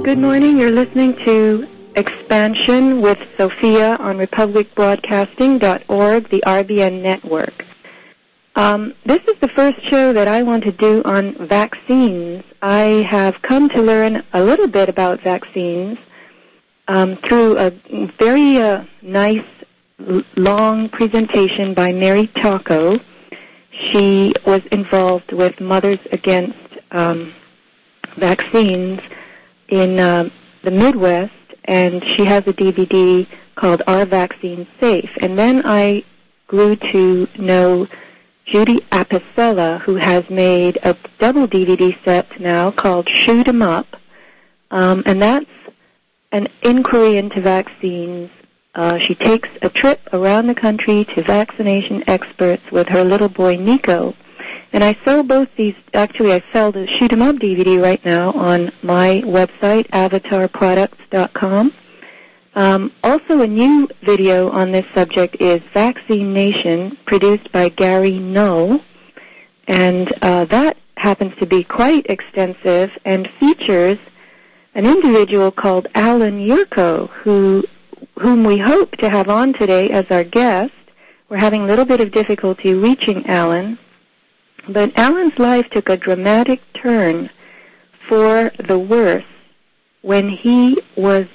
Good morning. You're listening to Expansion with Sophia on republicbroadcasting.org, the RBN network. This is the first show that I want to do on vaccines. I have come to learn a little bit about vaccines through a very nice, long presentation by Mary Taco. She was involved with Mothers Against Vaccines in the Midwest, and she has a DVD called Are Vaccines Safe? And then I grew to know Judy Apicella, who has made a double DVD set now called Shoot 'em Up, and that's an inquiry into vaccines. She takes a trip around the country to vaccination experts with her little boy Nico. And I sell both these. Actually, I sell the Shoot 'em Up DVD right now on my website, avatarproducts.com. Also, a new video on this subject is Vaccine Nation, produced by Gary Null. And that happens to be quite extensive and features an individual called Alan Yurko, whom we hope to have on today as our guest. We're having a little bit of difficulty reaching Alan. But Alan's life took a dramatic turn for the worse when he was,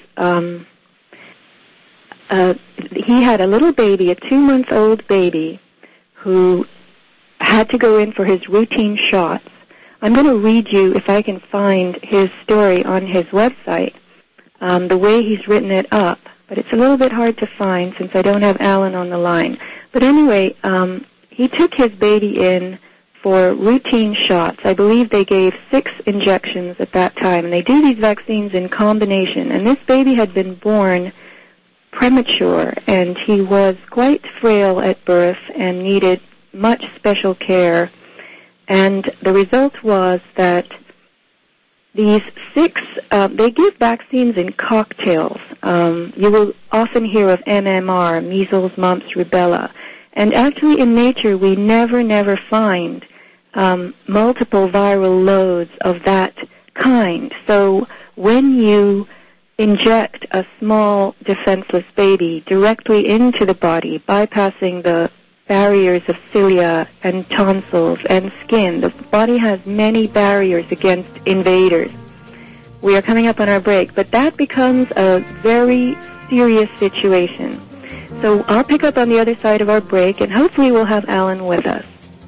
he had a little baby, a 2-month-old baby, who had to go in for his routine shots. I'm going to read you, if I can find his story on his website, the way he's written it up. But it's a little bit hard to find since I don't have Alan on the line. But anyway, he took his baby in for routine shots. I believe they gave 6 injections at that time, and they do these vaccines in combination. And this baby had been born premature, and he was quite frail at birth and needed much special care. And the result was that these 6, they give vaccines in cocktails. You will often hear of MMR, measles, mumps, rubella. And actually in nature we never find multiple viral loads of that kind. So when you inject a small defenseless baby directly into the body, bypassing the barriers of cilia and tonsils and skin, the body has many barriers against invaders. We are coming up on our break, but that becomes a very serious situation. So I'll pick up on the other side of our break, and hopefully we'll have Alan with us.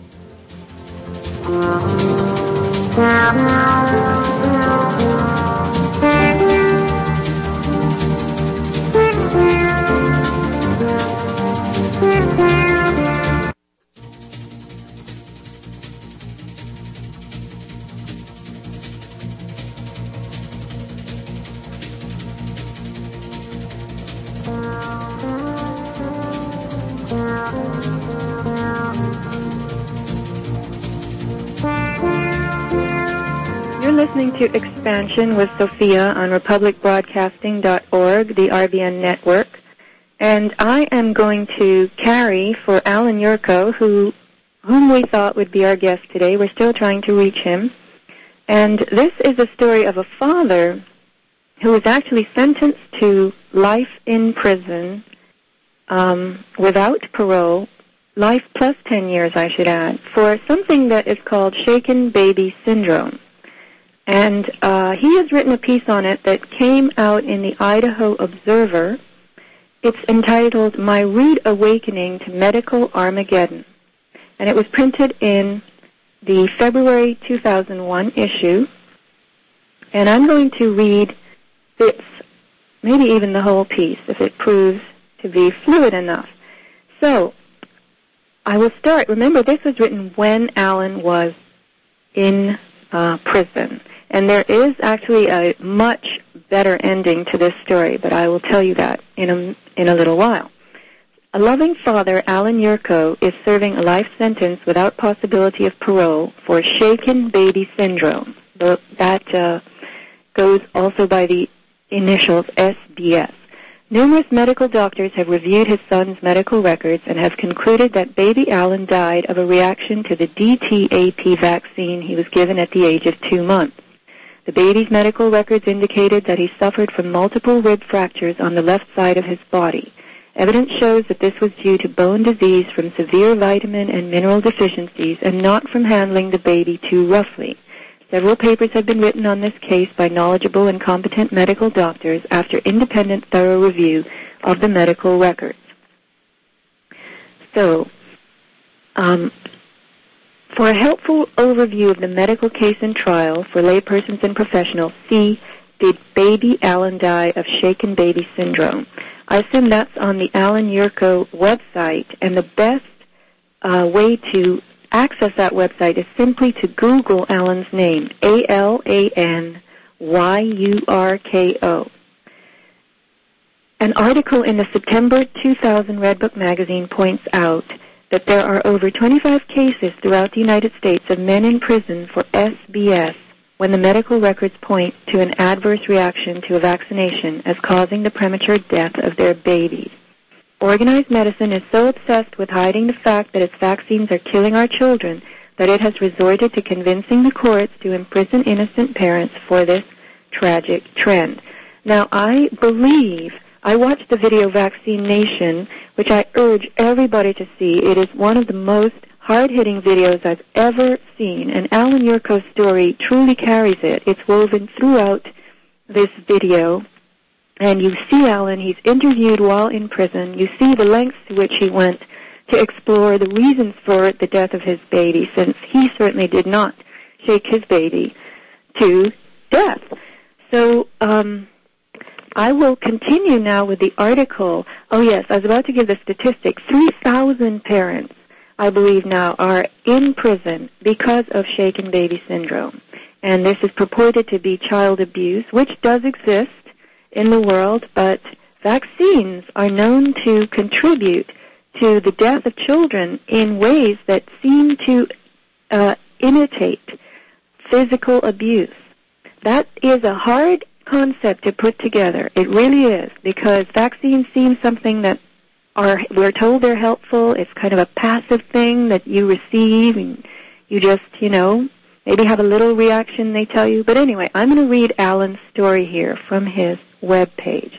Listening to Expansion with Sophia on republicbroadcasting.org, the RBN network. And I am going to carry for Alan Yurko, whom we thought would be our guest today. We're still trying to reach him. And this is a story of a father who was actually sentenced to life in prison without parole, life plus 10 years, I should add, for something that is called shaken baby syndrome. And he has written a piece on it that came out in the Idaho Observer. It's entitled, My Rude Awakening to Medical Armageddon. And it was printed in the February 2001 issue. And I'm going to read bits, maybe even the whole piece, if it proves to be fluid enough. So, I will start. Remember, this was written when Alan was in prison. And there is actually a much better ending to this story, but I will tell you that in a little while. A loving father, Alan Yurko, is serving a life sentence without possibility of parole for shaken baby syndrome. That goes also by the initials SBS. Numerous medical doctors have reviewed his son's medical records and have concluded that baby Alan died of a reaction to the DTaP vaccine he was given at the age of 2 months. The baby's medical records indicated that he suffered from multiple rib fractures on the left side of his body. Evidence shows that this was due to bone disease from severe vitamin and mineral deficiencies and not from handling the baby too roughly. Several papers have been written on this case by knowledgeable and competent medical doctors after independent, thorough review of the medical records. So, for a helpful overview of the medical case and trial for laypersons and professionals, see Did Baby Alan Die of Shaken Baby Syndrome? I assume that's on the Alan Yurko website, and the best way to access that website is simply to Google Alan's name, ALANYURKO. An article in the September 2000 Redbook magazine points out that there are over 25 cases throughout the United States of men in prison for SBS when the medical records point to an adverse reaction to a vaccination as causing the premature death of their babies. Organized medicine is so obsessed with hiding the fact that its vaccines are killing our children that it has resorted to convincing the courts to imprison innocent parents for this tragic trend. Now, I watched the video Vaccine Nation, which I urge everybody to see. It is one of the most hard-hitting videos I've ever seen, and Alan Yurko's story truly carries it. It's woven throughout this video, and you see Alan, he's interviewed while in prison. You see the lengths to which he went to explore the reasons for the death of his baby, since he certainly did not shake his baby to death. So, I will continue now with the article. Oh, yes, I was about to give the statistic. 3,000 parents, I believe now, are in prison because of shaken baby syndrome. And this is purported to be child abuse, which does exist in the world, but vaccines are known to contribute to the death of children in ways that seem to imitate physical abuse. That is a hard concept to put together. It really is, because vaccines seem something that we're told they're helpful. It's kind of a passive thing that you receive and you just, maybe have a little reaction, they tell you. But anyway, I'm going to read Alan's story here from his webpage.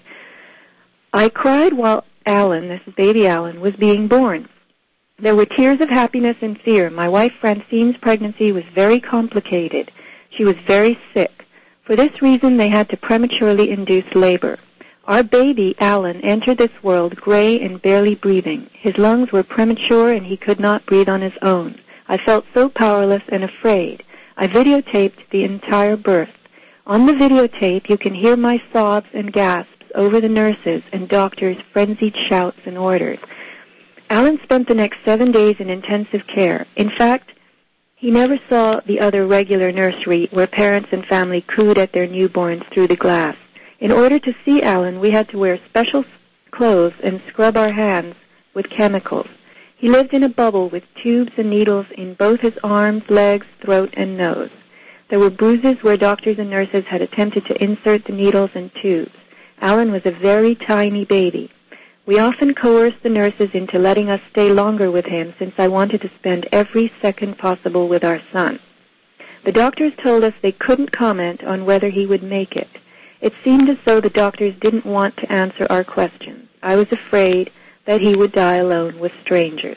I cried while Alan, this is baby Alan, was being born. There were tears of happiness and fear. My wife Francine's pregnancy was very complicated. She was very sick. For this reason, they had to prematurely induce labor. Our baby, Alan, entered this world gray and barely breathing. His lungs were premature and he could not breathe on his own. I felt so powerless and afraid. I videotaped the entire birth. On the videotape, you can hear my sobs and gasps over the nurses and doctors' frenzied shouts and orders. Alan spent the next 7 days in intensive care. In fact, he never saw the other regular nursery where parents and family cooed at their newborns through the glass. In order to see Alan, we had to wear special clothes and scrub our hands with chemicals. He lived in a bubble with tubes and needles in both his arms, legs, throat, and nose. There were bruises where doctors and nurses had attempted to insert the needles and tubes. Alan was a very tiny baby. We often coerced the nurses into letting us stay longer with him since I wanted to spend every second possible with our son. The doctors told us they couldn't comment on whether he would make it. It seemed as though the doctors didn't want to answer our questions. I was afraid that he would die alone with strangers.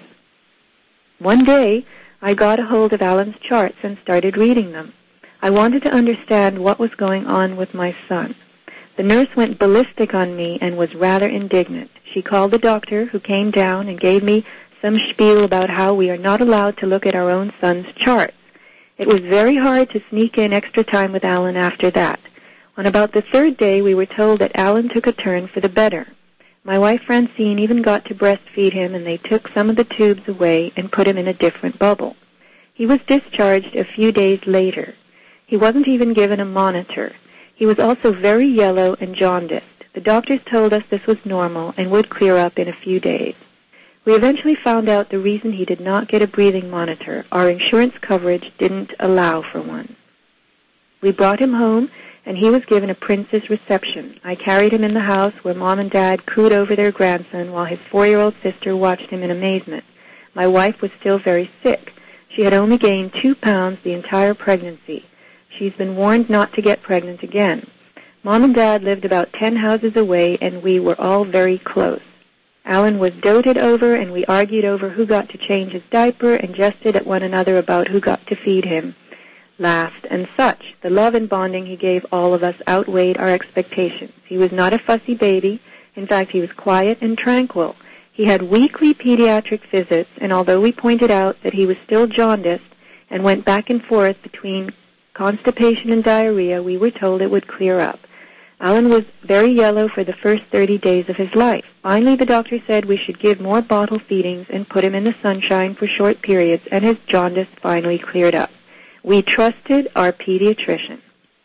One day, I got a hold of Alan's charts and started reading them. I wanted to understand what was going on with my son. The nurse went ballistic on me and was rather indignant. She called the doctor, who came down and gave me some spiel about how we are not allowed to look at our own son's charts. It was very hard to sneak in extra time with Alan after that. On about the third day, we were told that Alan took a turn for the better. My wife Francine even got to breastfeed him, and they took some of the tubes away and put him in a different bubble. He was discharged a few days later. He wasn't even given a monitor. He was also very yellow and jaundiced. The doctors told us this was normal and would clear up in a few days. We eventually found out the reason he did not get a breathing monitor. Our insurance coverage didn't allow for one. We brought him home, and he was given a prince's reception. I carried him in the house where Mom and Dad cooed over their grandson while his 4-year-old sister watched him in amazement. My wife was still very sick. She had only gained 2 pounds the entire pregnancy. She's been warned not to get pregnant again. Mom and Dad lived about 10 houses away, and we were all very close. Alan was doted over, and we argued over who got to change his diaper and jested at one another about who got to feed him, laughed, and such. The love and bonding he gave all of us outweighed our expectations. He was not a fussy baby. In fact, he was quiet and tranquil. He had weekly pediatric visits, and although we pointed out that he was still jaundiced and went back and forth between constipation and diarrhea, we were told it would clear up. Alan was very yellow for the first 30 days of his life. Finally, the doctor said we should give more bottle feedings and put him in the sunshine for short periods, and his jaundice finally cleared up. We trusted our pediatrician.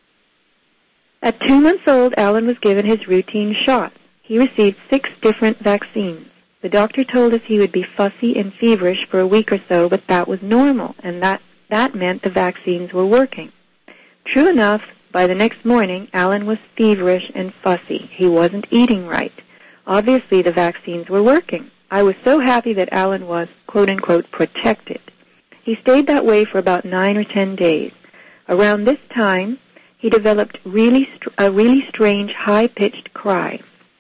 At 2 months old, Alan was given his routine shots. He received 6 different vaccines. The doctor told us he would be fussy and feverish for a week or so, but that was normal, and that meant the vaccines were working. True enough, by the next morning, Alan was feverish and fussy. He wasn't eating right. Obviously, the vaccines were working. I was so happy that Alan was, quote-unquote, protected. He stayed that way for about 9 or 10 days. Around this time, he developed a really strange, high-pitched cry.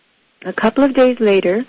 A couple of days later,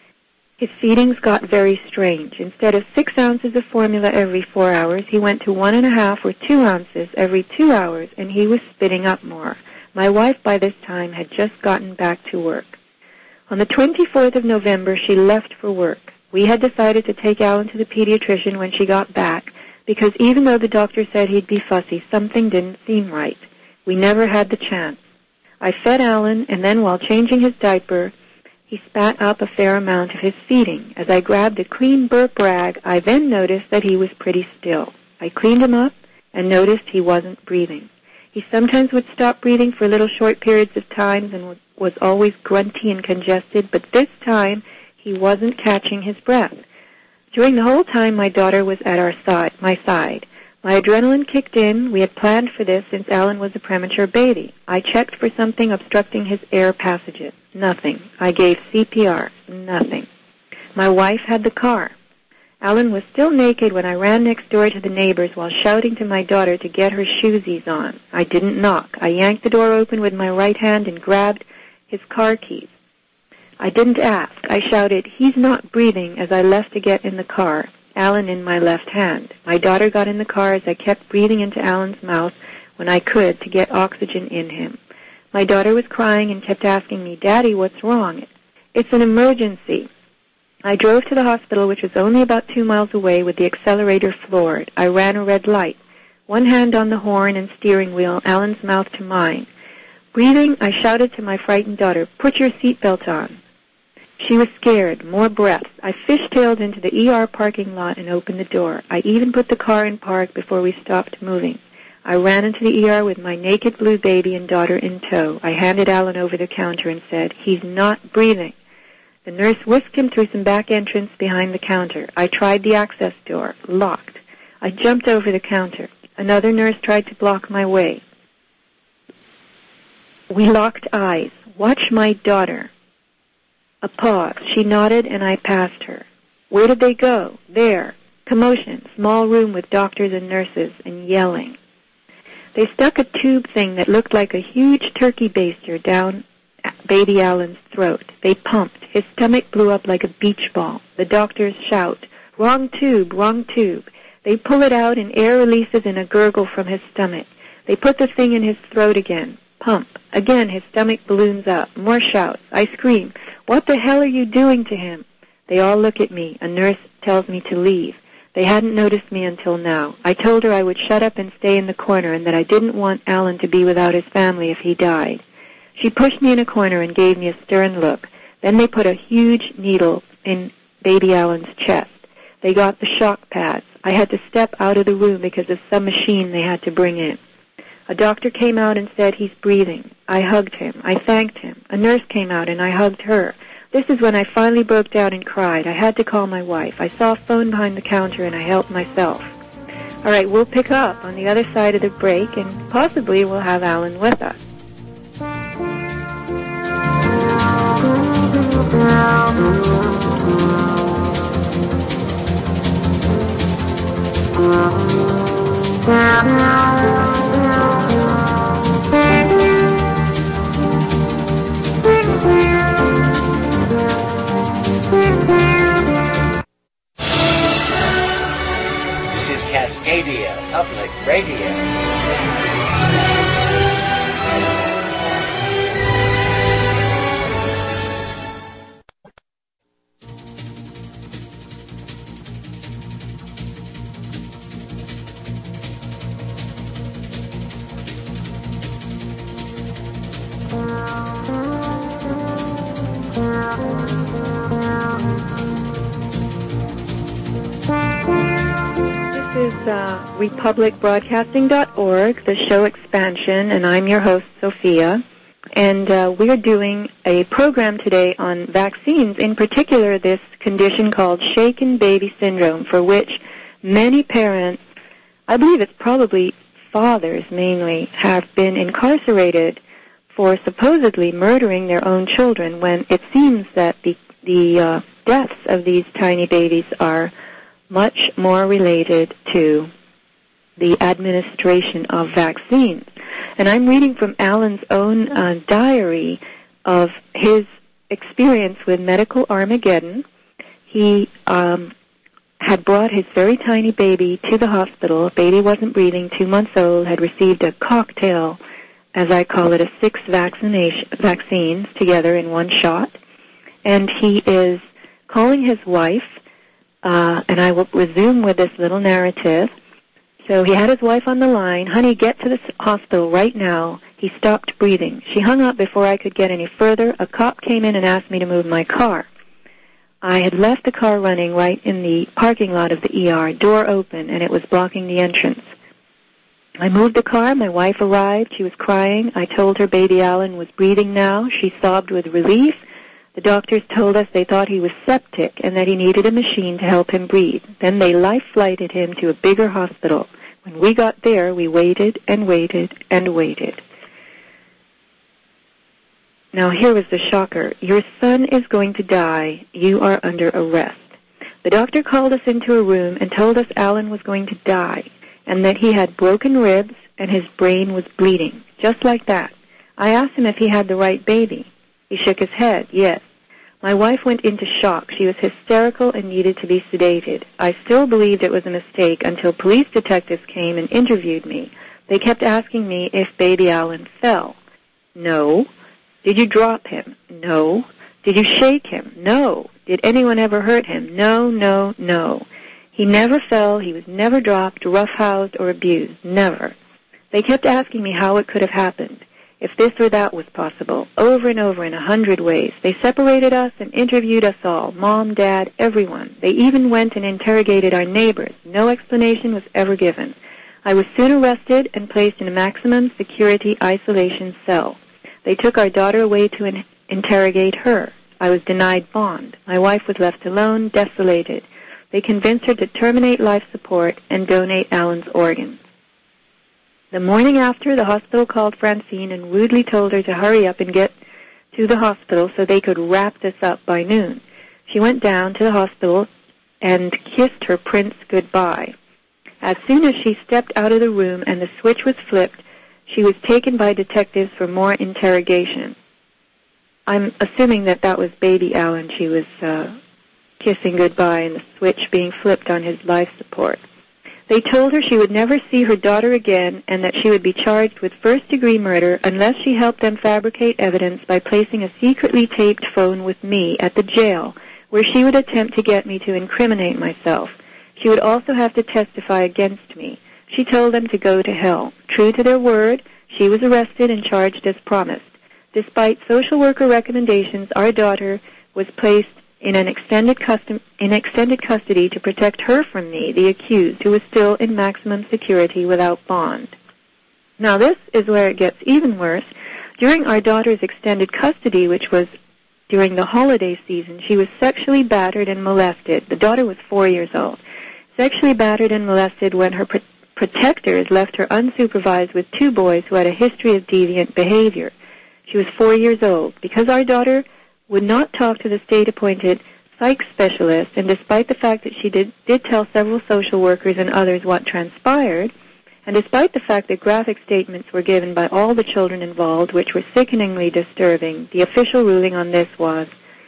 his feedings got very strange. Instead of 6 ounces of formula every 4 hours, he went to 1.5 or 2 ounces every 2 hours, and he was spitting up more. My wife, by this time, had just gotten back to work. On the 24th of November, she left for work. We had decided to take Alan to the pediatrician when she got back, because even though the doctor said he'd be fussy, something didn't seem right. We never had the chance. I fed Alan, and then while changing his diaper, he spat up a fair amount of his feeding. As I grabbed a clean burp rag, I then noticed that he was pretty still. I cleaned him up and noticed he wasn't breathing. He sometimes would stop breathing for little short periods of time and was always grunty and congested, but this time he wasn't catching his breath. During the whole time, my daughter was at my side. My adrenaline kicked in. We had planned for this since Alan was a premature baby. I checked for something obstructing his air passages. Nothing. I gave CPR. Nothing. My wife had the car. Alan was still naked when I ran next door to the neighbors while shouting to my daughter to get her shoesies on. I didn't knock. I yanked the door open with my right hand and grabbed his car keys. I didn't ask. I shouted, "He's not breathing," as I left to get in the car, Alan in my left hand. My daughter got in the car as I kept breathing into Alan's mouth when I could to get oxygen in him. My daughter was crying and kept asking me, "Daddy, what's wrong?" "It's an emergency." I drove to the hospital, which was only about 2 miles away, with the accelerator floored. I ran a red light, one hand on the horn and steering wheel, Alan's mouth to mine. Breathing, I shouted to my frightened daughter, "Put your seatbelt on." She was scared. More breaths. I fishtailed into the ER parking lot and opened the door. I even put the car in park before we stopped moving. I ran into the ER with my naked blue baby and daughter in tow. I handed Alan over the counter and said, "He's not breathing." The nurse whisked him through some back entrance behind the counter. I tried the access door. Locked. I jumped over the counter. Another nurse tried to block my way. We locked eyes. "Watch my daughter." A pause. She nodded, and I passed her. "Where did they go?" "There." Commotion. Small room with doctors and nurses, and yelling. They stuck a tube thing that looked like a huge turkey baster down baby Alan's throat. They pumped. His stomach blew up like a beach ball. The doctors shout, "Wrong tube, wrong tube." They pull it out, and air releases in a gurgle from his stomach. They put the thing in his throat again. Pump. Again, his stomach balloons up. More shouts. I scream, "What the hell are you doing to him?" They all look at me. A nurse tells me to leave. They hadn't noticed me until now. I told her I would shut up and stay in the corner and that I didn't want Alan to be without his family if he died. She pushed me in a corner and gave me a stern look. Then they put a huge needle in baby Alan's chest. They got the shock pads. I had to step out of the room because of some machine they had to bring in. A doctor came out and said, "He's breathing." I hugged him. I thanked him. A nurse came out and I hugged her. This is when I finally broke down and cried. I had to call my wife. I saw a phone behind the counter and I helped myself. All right, we'll pick up on the other side of the break and possibly we'll have Alan with us. Media Public Radio. This is republicbroadcasting.org, the show Expansion, and I'm your host, Sophia. And we're doing a program today on vaccines, in particular this condition called shaken baby syndrome, for which many parents, I believe it's probably fathers mainly, have been incarcerated for supposedly murdering their own children, when it seems that the deaths of these tiny babies are much more related to the administration of vaccines. And I'm reading from Alan's own diary of his experience with medical Armageddon. He had brought his very tiny baby to the hospital. Baby wasn't breathing, 2 months old, had received a cocktail, as I call it, of 6 vaccines together in one shot. And he is calling his wife, and I will resume with this little narrative. So he had his wife on the line. Honey, get to the hospital right now. He stopped breathing. She hung up before I could get any further. A cop came in and asked me to move my car. I had left the car running right in the parking lot of the ER, door open, and it was blocking the entrance. I moved the car. My wife arrived. She was crying. I told her baby Alan was breathing now. She sobbed with relief. The doctors told us they thought he was septic and that he needed a machine to help him breathe. Then they life-flighted him to a bigger hospital. When we got there, we waited and waited and waited. Now here was the shocker. Your son is going to die. You are under arrest. The doctor called us into a room and told us Alan was going to die and that he had broken ribs and his brain was bleeding. Just like that. I asked him if he had the right baby. He shook his head. Yes. My wife went into shock. She was hysterical and needed to be sedated. I still believed it was a mistake until police detectives came and interviewed me. They kept asking me if baby Alan fell. No. Did you drop him? No. Did you shake him? No. Did anyone ever hurt him? No, no, no. He never fell. He was never dropped, roughhoused, or abused. Never. They kept asking me how it could have happened, if this or that was possible, over and over in 100 ways. They separated us and interviewed us all, Mom, Dad, everyone. They even went and interrogated our neighbors. No explanation was ever given. I was soon arrested and placed in a maximum security isolation cell. They took our daughter away to interrogate her. I was denied bond. My wife was left alone, desolated. They convinced her to terminate life support and donate Alan's organs. The morning after, the hospital called Francine and rudely told her to hurry up and get to the hospital so they could wrap this up by noon. She went down to the hospital and kissed her prince goodbye. As soon as she stepped out of the room and the switch was flipped, she was taken by detectives for more interrogation. I'm assuming that that was baby Alan she was kissing goodbye and the switch being flipped on his life support. They told her she would never see her daughter again and that she would be charged with first-degree murder unless she helped them fabricate evidence by placing a secretly taped phone with me at the jail, where she would attempt to get me to incriminate myself. She would also have to testify against me. She told them to go to hell. True to their word, she was arrested and charged as promised. Despite social worker recommendations, our daughter was placed in extended custody to protect her from me, the accused, who was still in maximum security without bond. Now this is where it gets even worse. During our daughter's extended custody, which was during the holiday season, she was sexually battered and molested. The daughter was 4 years old. Sexually battered and molested when her protectors left her unsupervised with 2 boys who had a history of deviant behavior. She was 4 years old. Because our daughter would not talk to the state-appointed psych specialist, and despite the fact that she did tell several social workers and others what transpired, and despite the fact that graphic statements were given by all the children involved, which were sickeningly disturbing, the official ruling on this was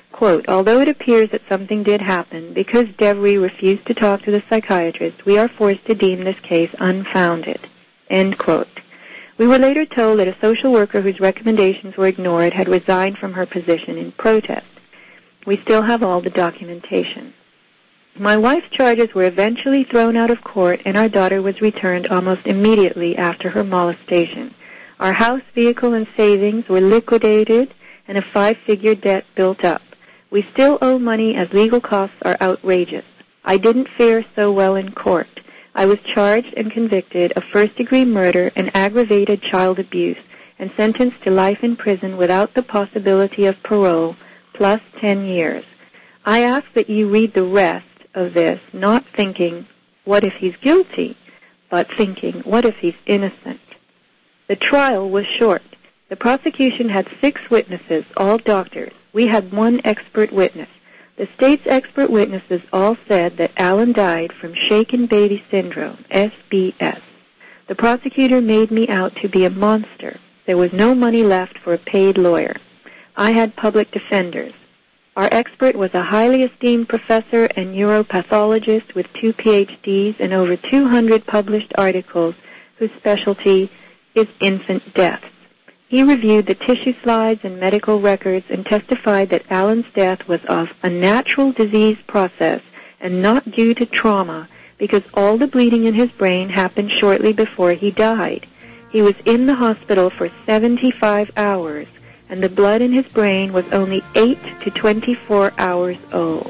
Quote, although it appears that something did happen, because DeVry refused to talk to the psychiatrist, we are forced to deem this case unfounded. End quote. We were later told that a social worker whose recommendations were ignored had resigned from her position in protest. We still have all the documentation. My wife's charges were eventually thrown out of court, and our daughter was returned almost immediately after her molestation. Our house, vehicle, and savings were liquidated, and a 5-figure debt built up. We still owe money as legal costs are outrageous. I didn't fare so well in court. I was charged and convicted of first-degree murder and aggravated child abuse and sentenced to life in prison without the possibility of parole, plus 10 years. I ask that you read the rest of this, not thinking, what if he's guilty, but thinking, what if he's innocent? The trial was short. The prosecution had 6 witnesses, all doctors. We had 1 expert witness. The state's expert witnesses all said that Alan died from shaken baby syndrome, SBS. The prosecutor made me out to be a monster. There was no money left for a paid lawyer. I had public defenders. Our expert was a highly esteemed professor and neuropathologist with 2 PhDs and over 200 published articles whose specialty is infant deaths. He reviewed the tissue slides and medical records and testified that Alan's death was of a natural disease process and not due to trauma because all the bleeding in his brain happened shortly before he died. He was in the hospital for 75 hours, and the blood in his brain was only 8 to 24 hours old.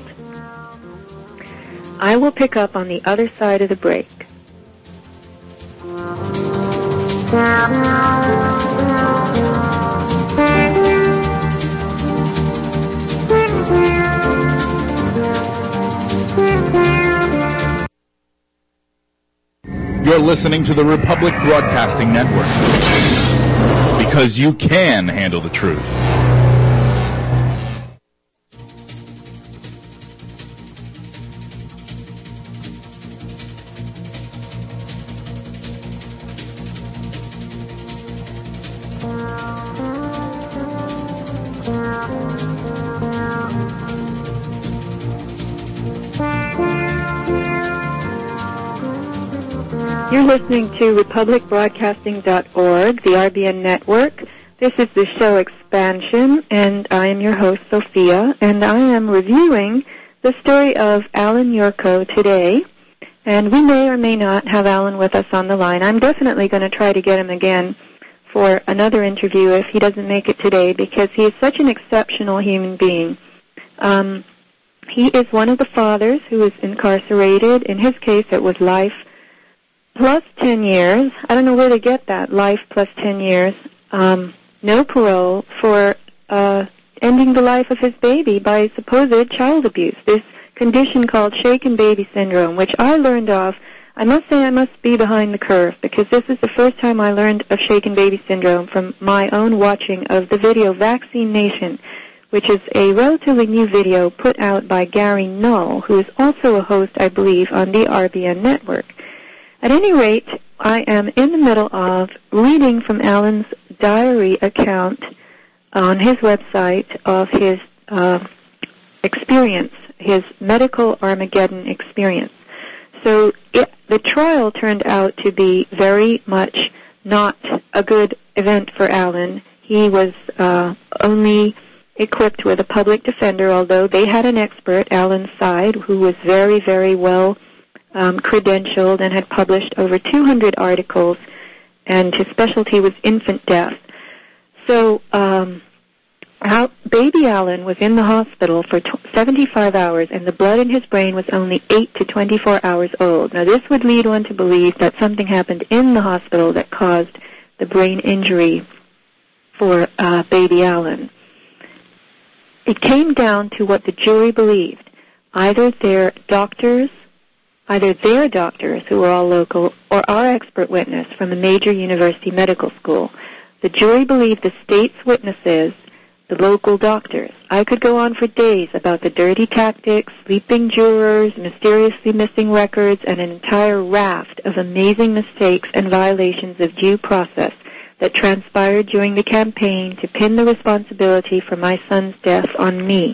I will pick up on the other side of the break. You're listening to the Republic Broadcasting Network, because you can handle the truth. You're listening to republicbroadcasting.org, the RBN network. This is the show Expansion, and I am your host, Sophia, and I am reviewing the story of Alan Yurko today, and we may or may not have Alan with us on the line. I'm definitely going to try to get him again for another interview if he doesn't make it today, because he is such an exceptional human being. He is one of the fathers who is incarcerated. In his case, it was life plus 10 years. I don't know where to get that, life plus 10 years. No parole for ending the life of his baby by supposed child abuse. This condition called shaken baby syndrome, which I learned of. I must say I must be behind the curve, because this is the first time I learned of shaken baby syndrome from my own watching of the video Vaccine Nation, which is a relatively new video put out by Gary Null, who is also a host, I believe, on the RBN network. At any rate, I am in the middle of reading from Alan's diary account on his website of his experience, his medical Armageddon experience. So the trial turned out to be very much not a good event for Alan. He was only equipped with a public defender, although they had an expert, Alan's side, who was very, very well credentialed and had published over 200 articles, and his specialty was infant death. So baby Alan was in the hospital for 75 hours, and the blood in his brain was only 8 to 24 hours old. Now, this would lead one to believe that something happened in the hospital that caused the brain injury for baby Alan. It came down to what the jury believed. Either their doctors, who were all local, or our expert witness from a major university medical school. The jury believed the state's witnesses, the local doctors. I could go on for days about the dirty tactics, sleeping jurors, mysteriously missing records, and an entire raft of amazing mistakes and violations of due process that transpired during the campaign to pin the responsibility for my son's death on me.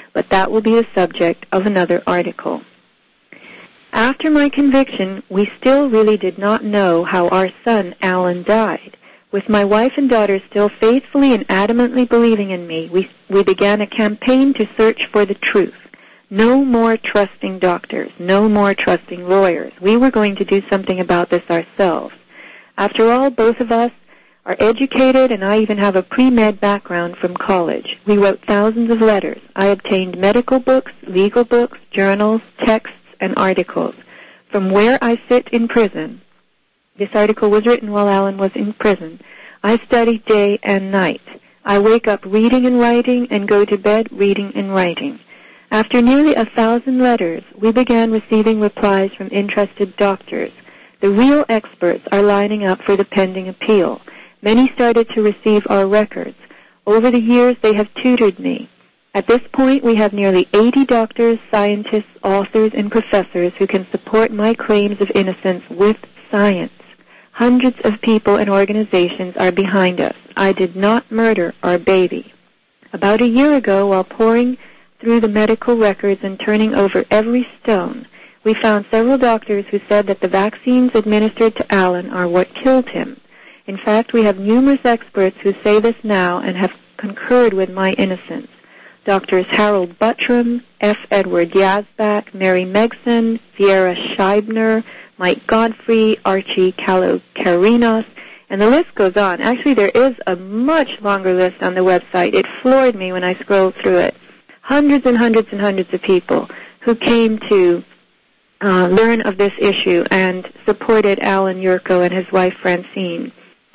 but that will be the subject of another article. After my conviction, we still really did not know how our son, Alan, died. With my wife and daughter still faithfully and adamantly believing in me, we began a campaign to search for the truth. No more trusting doctors, no more trusting lawyers. We were going to do something about this ourselves. After all, both of us are educated, and I even have a pre-med background from college. We wrote thousands of letters. I obtained medical books, legal books, journals, texts, and articles. From where I sit in prison, this article was written while Alan was in prison, I study day and night. I wake up reading and writing and go to bed reading and writing. After nearly 1,000 letters, we began receiving replies from interested doctors. The real experts are lining up for the pending appeal. Many started to receive our records. Over the years, they have tutored me. At this point, we have nearly 80 doctors, scientists, authors, and professors who can support my claims of innocence with science. Hundreds of people and organizations are behind us. I did not murder our baby. About a year ago, while poring through the medical records and turning over every stone, we found several doctors who said that the vaccines administered to Alan are what killed him. In fact, we have numerous experts who say this now and have concurred with my innocence. Doctors Harold Buttram, F. Edward Yazbak, Mary Megson, Viera Scheibner, Mike Godfrey, Archie Kalokarinos, and the list goes on. Actually, there is a much longer list on the website. It floored me when I scrolled through it. Hundreds and hundreds and hundreds of people who came to learn of this issue and supported Alan Yurko and his wife Francine.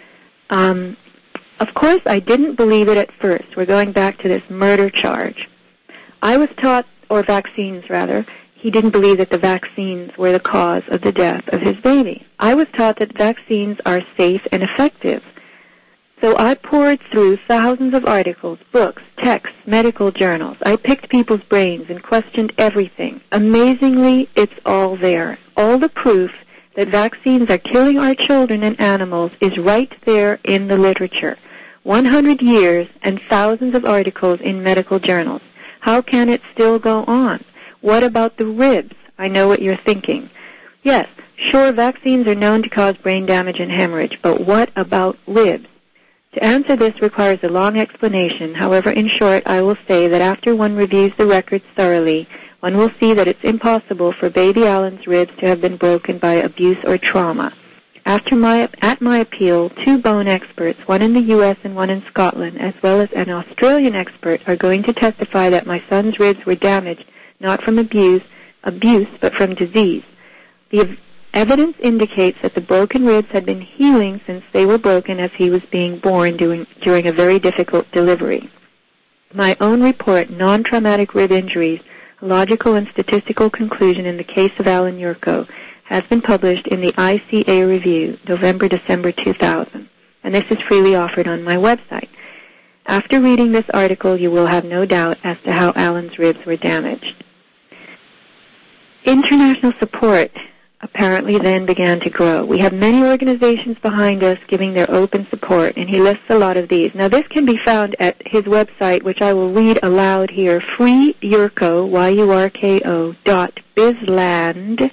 Of course, I didn't believe it at first. We're going back to this murder charge. I was taught, or vaccines rather, he didn't believe that the vaccines were the cause of the death of his baby. I was taught that vaccines are safe and effective. So I poured through thousands of articles, books, texts, medical journals. I picked people's brains and questioned everything. Amazingly, it's all there. All the proof that vaccines are killing our children and animals is right there in the literature. 100 years and thousands of articles in medical journals. How can it still go on? What about the ribs? I know what you're thinking. Yes, sure, vaccines are known to cause brain damage and hemorrhage, but what about ribs? To answer this requires a long explanation. However, in short, I will say that after one reviews the records thoroughly, one will see that it's impossible for baby Alan's ribs to have been broken by abuse or trauma. At my appeal, 2 bone experts, one in the U.S. and one in Scotland, as well as an Australian expert, are going to testify that my son's ribs were damaged not from abuse, but from disease. The evidence indicates that the broken ribs had been healing since they were broken as he was being born during a very difficult delivery. My own report, Non-Traumatic Rib Injuries, a Logical and Statistical Conclusion in the Case of Alan Yurko, has been published in the ICA Review, November-December 2000, and this is freely offered on my website. After reading this article, you will have no doubt as to how Alan's ribs were damaged. International support apparently then began to grow. We have many organizations behind us giving their open support, and he lists a lot of these. Now, this can be found at his website, which I will read aloud here, freeyurko, YURKO, .bizland,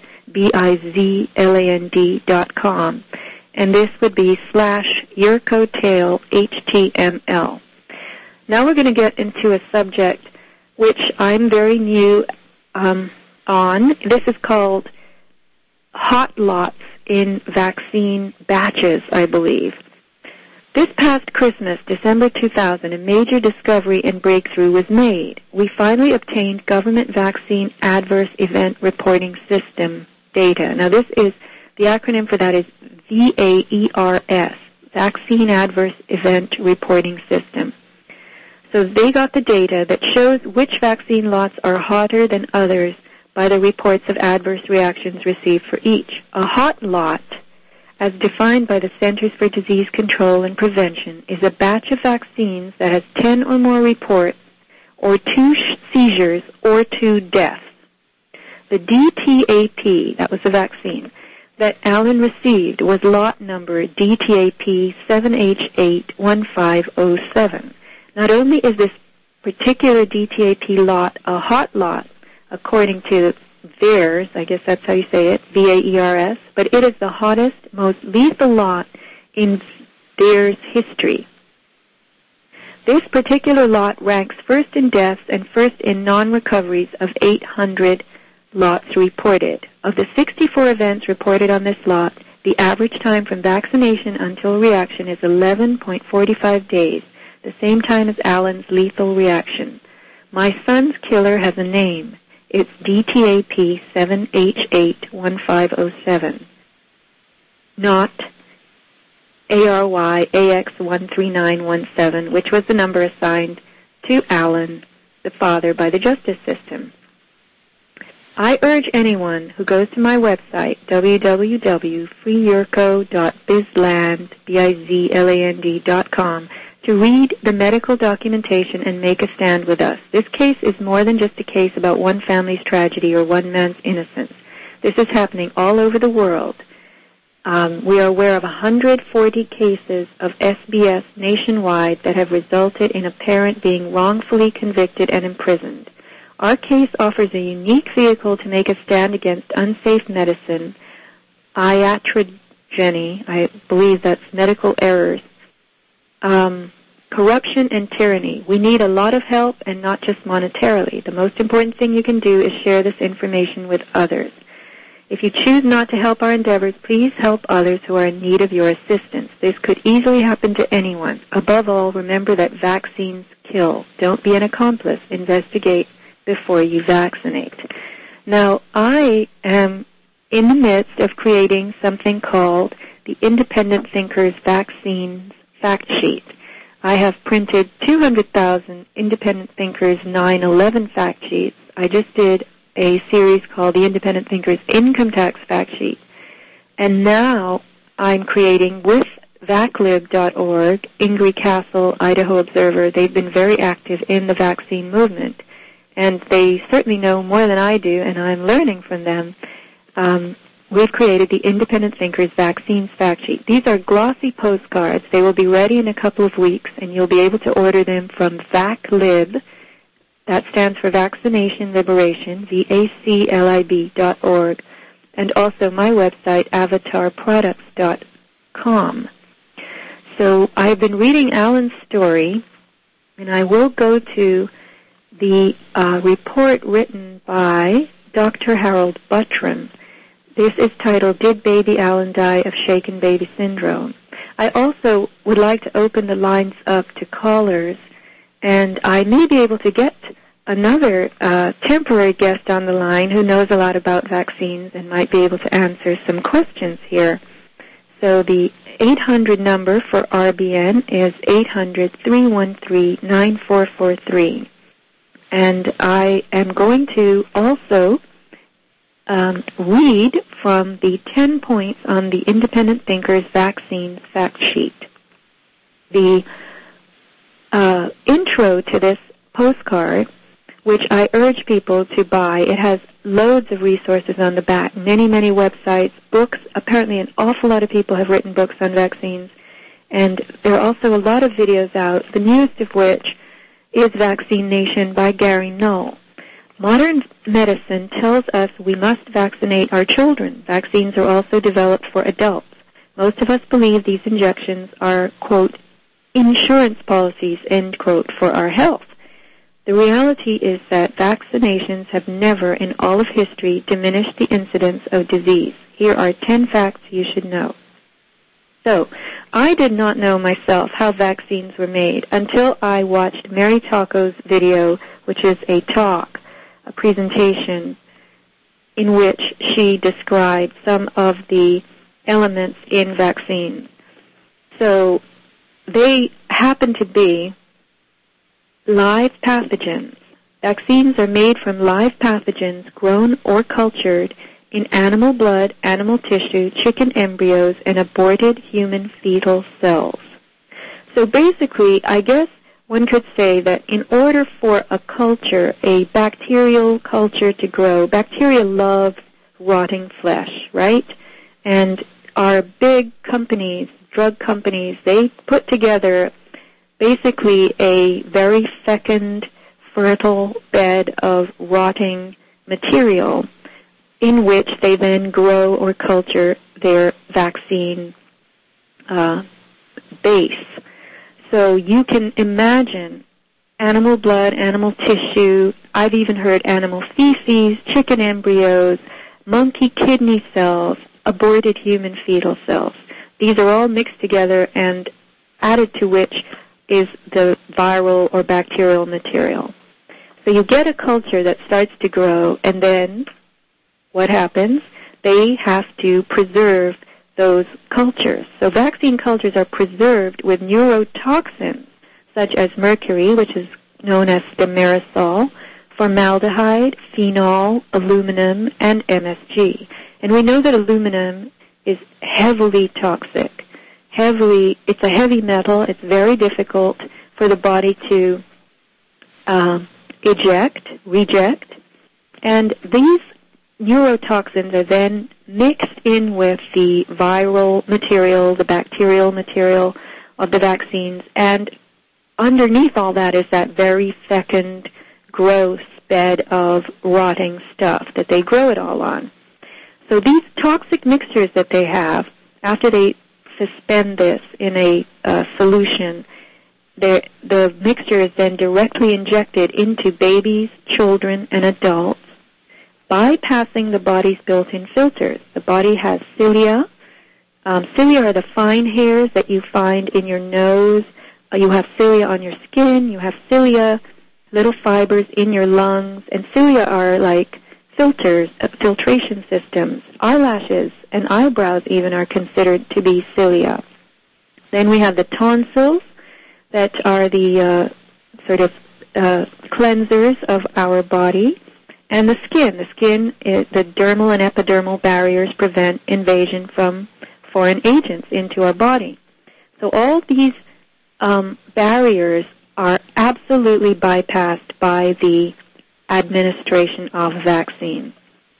BIZLAND.com, and this would be /YurkoTale HTML. Now we're going to get into a subject which I'm very new on. This is called hot lots in vaccine batches, I believe. This past Christmas, December 2000, a major discovery and breakthrough was made. We finally obtained Government Vaccine Adverse Event Reporting System data. Now this is, the acronym for that is VAERS, Vaccine Adverse Event Reporting System. So they got the data that shows which vaccine lots are hotter than others by the reports of adverse reactions received for each. A hot lot, as defined by the Centers for Disease Control and Prevention, is a batch of vaccines that has 10 or more reports, or 2 seizures, or 2 deaths. The DTaP, that was the vaccine, that Alan received was lot number DTaP 7H81507. Not only is this particular DTaP lot a hot lot, according to VAERS, I guess that's how you say it, VAERS, but it is the hottest, most lethal lot in VAERS history. This particular lot ranks first in deaths and first in non-recoveries of 800 lots reported. Of the 64 events reported on this lot, the average time from vaccination until reaction is 11.45 days, the same time as Alan's lethal reaction. My son's killer has a name. It's DTaP 7H81507, not ARY-AX13917, which was the number assigned to Alan, the father, by the justice system. I urge anyone who goes to my website, www.freeyurko.bizland.com, to read the medical documentation and make a stand with us. This case is more than just a case about one family's tragedy or one man's innocence. This is happening all over the world. We are aware of 140 cases of SBS nationwide that have resulted in a parent being wrongfully convicted and imprisoned. Our case offers a unique vehicle to make a stand against unsafe medicine, iatrogeny, I believe that's medical errors, corruption and tyranny. We need a lot of help, and not just monetarily. The most important thing you can do is share this information with others. If you choose not to help our endeavors, please help others who are in need of your assistance. This could easily happen to anyone. Above all, remember that vaccines kill. Don't be an accomplice. Investigate before you vaccinate. Now, I am in the midst of creating something called the Independent Thinkers Vaccines Fact Sheet. I have printed 200,000 Independent Thinkers 9/11 fact sheets. I just did a series called the Independent Thinkers Income Tax Fact Sheet. And now I'm creating with vaclib.org, Ingrid Castle, Idaho Observer. They've been very active in the vaccine movement. And they certainly know more than I do, and I'm learning from them. We've created the Independent Thinkers Vaccines Fact Sheet. These are glossy postcards. They will be ready in a couple of weeks, and you'll be able to order them from VacLib. That stands for Vaccination Liberation, VACLIB.org, and also my website, avatarproducts.com. So I've been reading Alan's story, and I will go to the report written by Dr. Harold Buttram. This is titled, Did Baby Alan Die of Shaken Baby Syndrome? I also would like to open the lines up to callers, and I may be able to get another temporary guest on the line who knows a lot about vaccines and might be able to answer some questions here. So the 800 number for RBN is 800-313-9443. And I am going to also read from the 10 points on the Independent Thinkers Vaccines Fact Sheet. The intro to this postcard, which I urge people to buy, it has loads of resources on the back, many, many websites, books. Apparently an awful lot of people have written books on vaccines. And there are also a lot of videos out, the newest of which is Vaccine Nation by Gary Null. Modern medicine tells us we must vaccinate our children. Vaccines are also developed for adults. Most of us believe these injections are, quote, insurance policies, end quote, for our health. The reality is that vaccinations have never in all of history diminished the incidence of disease. Here are 10 facts you should know. So, I did not know myself how vaccines were made until I watched Mary Taco's video, which is a talk, a presentation in which she described some of the elements in vaccines. So they happen to be live pathogens. Vaccines are made from live pathogens grown or cultured in animal blood, animal tissue, chicken embryos, and aborted human fetal cells. So basically, I guess one could say that in order for a culture, a bacterial culture to grow, bacteria love rotting flesh, right? And our big companies, drug companies, they put together basically a very fecund, fertile bed of rotting material in which they then grow or culture their vaccine base. So you can imagine animal blood, animal tissue, I've even heard animal feces, chicken embryos, monkey kidney cells, aborted human fetal cells. These are all mixed together and added to which is the viral or bacterial material. So you get a culture that starts to grow, and then what happens? They have to preserve those cultures. So vaccine cultures are preserved with neurotoxins such as mercury, which is known as thimerosal, formaldehyde, phenol, aluminum, and MSG. And we know that aluminum is heavily toxic. It's a heavy metal. It's very difficult for the body to reject. And these neurotoxins are then mixed in with the viral material, the bacterial material of the vaccines, and underneath all that is that very fecund, gross bed of rotting stuff that they grow it all on. So these toxic mixtures that they have, after they suspend this in a solution, the mixture is then directly injected into babies, children, and adults, bypassing the body's built-in filters. The body has cilia. Cilia are the fine hairs that you find in your nose. You have cilia on your skin. You have cilia, little fibers in your lungs. And cilia are like filters, filtration systems. Eyelashes and eyebrows even are considered to be cilia. Then we have the tonsils that are the cleansers of our body. And the skin. The dermal and epidermal barriers prevent invasion from foreign agents into our body. So all these barriers are absolutely bypassed by the administration of vaccines.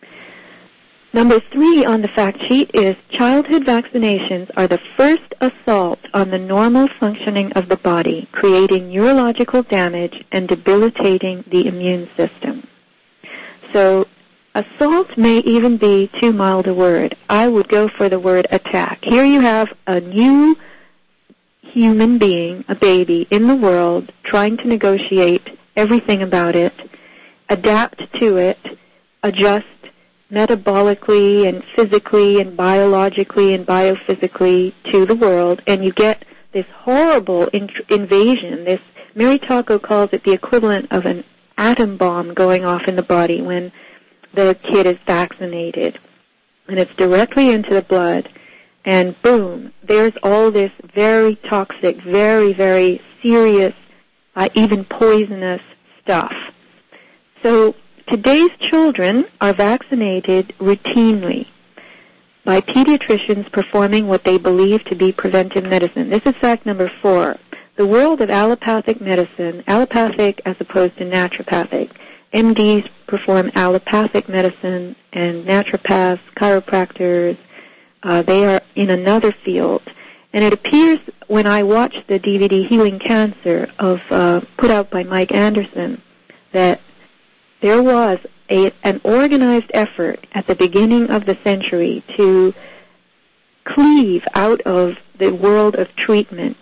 Number 3 on the fact sheet is childhood vaccinations are the first assault on the normal functioning of the body, creating neurological damage and debilitating the immune system. So assault may even be too mild a word. I would go for the word attack. Here you have a new human being, a baby, in the world, trying to negotiate everything about it, adapt to it, adjust metabolically and physically and biologically and biophysically to the world, and you get this horrible invasion. This Mary Taco calls it the equivalent of an atom bomb going off in the body when the kid is vaccinated. And it's directly into the blood, and boom, there's all this very toxic, very, very serious, even poisonous stuff. So today's children are vaccinated routinely by pediatricians performing what they believe to be preventive medicine. This is fact number 4. The world of allopathic medicine, allopathic as opposed to naturopathic. MDs perform allopathic medicine, and naturopaths, chiropractors, they are in another field. And it appears when I watched the DVD Healing Cancer put out by Mike Anderson that there was an organized effort at the beginning of the century to cleave out of the world of treatment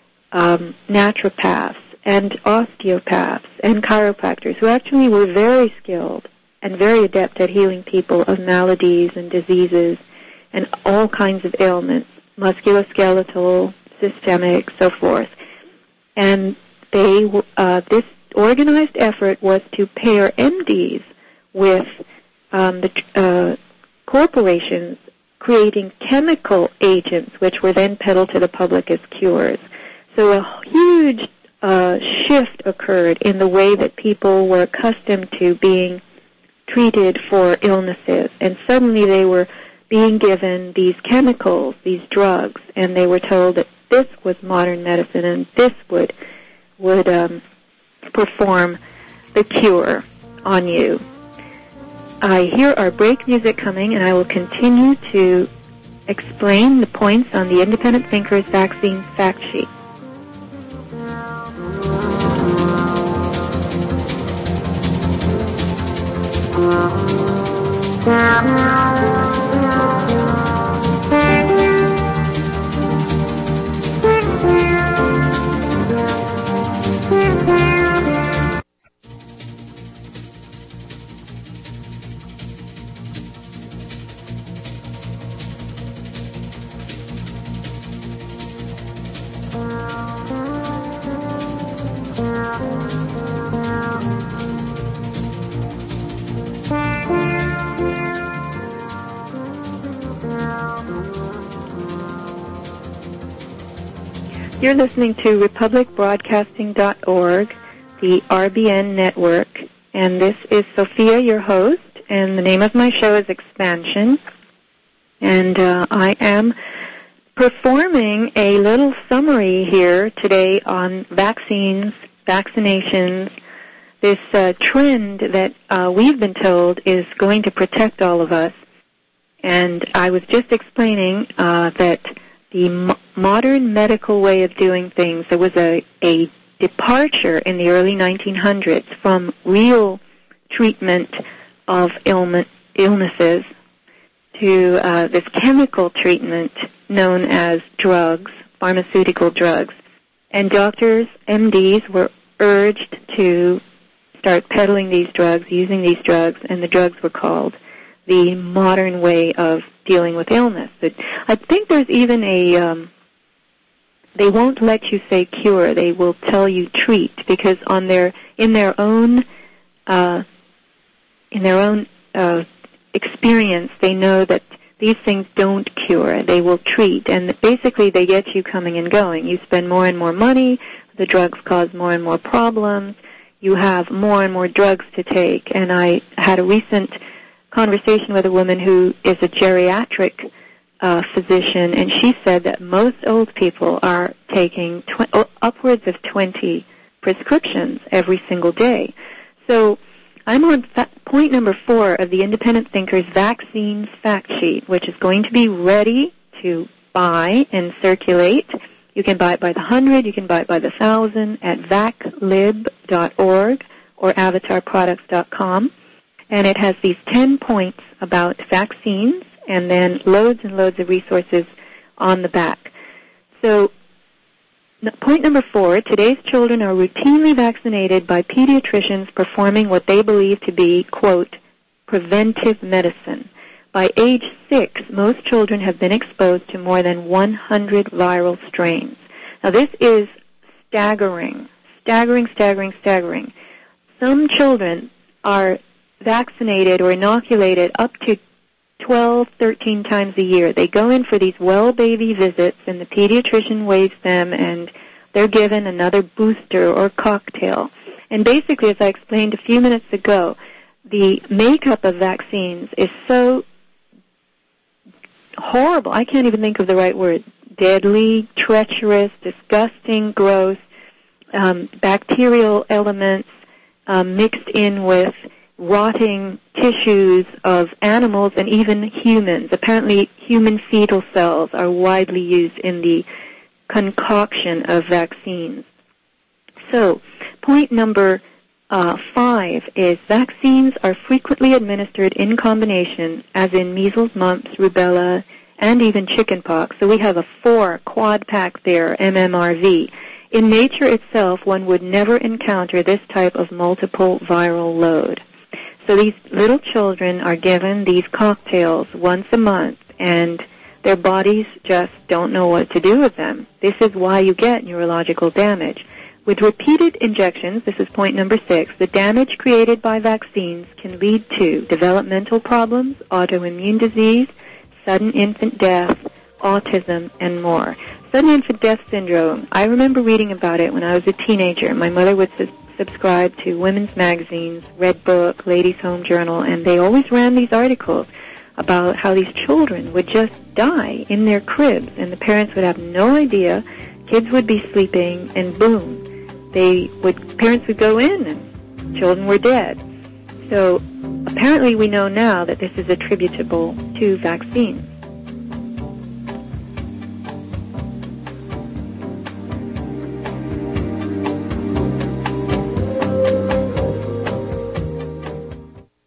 naturopaths and osteopaths and chiropractors who actually were very skilled and very adept at healing people of maladies and diseases and all kinds of ailments, musculoskeletal, systemic, so forth. And this organized effort was to pair MDs with the corporations creating chemical agents which were then peddled to the public as cures. So a huge shift occurred in the way that people were accustomed to being treated for illnesses, and suddenly they were being given these chemicals, these drugs, and they were told that this was modern medicine and this would perform the cure on you. I hear our break music coming, and I will continue to explain the points on the Independent Thinkers Vaccine Fact Sheet. You're listening to republicbroadcasting.org, the RBN network, and this is Sophia, your host, and the name of my show is Expansion, and I am performing a little summary here today on vaccines, vaccinations, this trend that we've been told is going to protect all of us. And I was just explaining that the modern medical way of doing things, there was a departure in the early 1900s from real treatment of illnesses to this chemical treatment known as drugs, pharmaceutical drugs. And doctors, MDs, were urged to start peddling these drugs, using these drugs, and the drugs were called the modern way of dealing with illness. But I think there's even they won't let you say cure, they will tell you treat, because in their own experience, they know that these things don't cure, they will treat, and basically they get you coming and going. You spend more and more money, the drugs cause more and more problems, you have more and more drugs to take. And I had a recent conversation with a woman who is a geriatric physician, and she said that most old people are taking upwards of 20 prescriptions every single day. So I'm on point number 4 of the Independent Thinkers Vaccines Fact Sheet, which is going to be ready to buy and circulate. You can buy it by the 100, you can buy it by the 1,000 at vaclib.org or avatarproducts.com. And it has these 10 points about vaccines and then loads and loads of resources on the back. So point number 4, today's children are routinely vaccinated by pediatricians performing what they believe to be, quote, preventive medicine. By age 6, most children have been exposed to more than 100 viral strains. Now this is staggering. Some children are vaccinated or inoculated up to 12, 13 times a year. They go in for these well baby visits, and the pediatrician waves them, and they're given another booster or cocktail. And basically, as I explained a few minutes ago, the makeup of vaccines is so horrible. I can't even think of the right word. Deadly, treacherous, disgusting, gross, bacterial elements mixed in with rotting tissues of animals and even humans. Apparently, human fetal cells are widely used in the concoction of vaccines. So, point number 5 is vaccines are frequently administered in combination, as in measles, mumps, rubella, and even chickenpox. So we have a 4 quad pack there, MMRV. In nature itself, one would never encounter this type of multiple viral load. So these little children are given these cocktails once a month, and their bodies just don't know what to do with them. This is why you get neurological damage. With repeated injections, this is point number 6, the damage created by vaccines can lead to developmental problems, autoimmune disease, sudden infant death, autism, and more. Sudden infant death syndrome, I remember reading about it when I was a teenager. My mother would subscribe to women's magazines, Red Book, Ladies' Home Journal, and they always ran these articles about how these children would just die in their cribs, and the parents would have no idea. Kids would be sleeping, and boom, parents would go in, and children were dead. So apparently we know now that this is attributable to vaccines.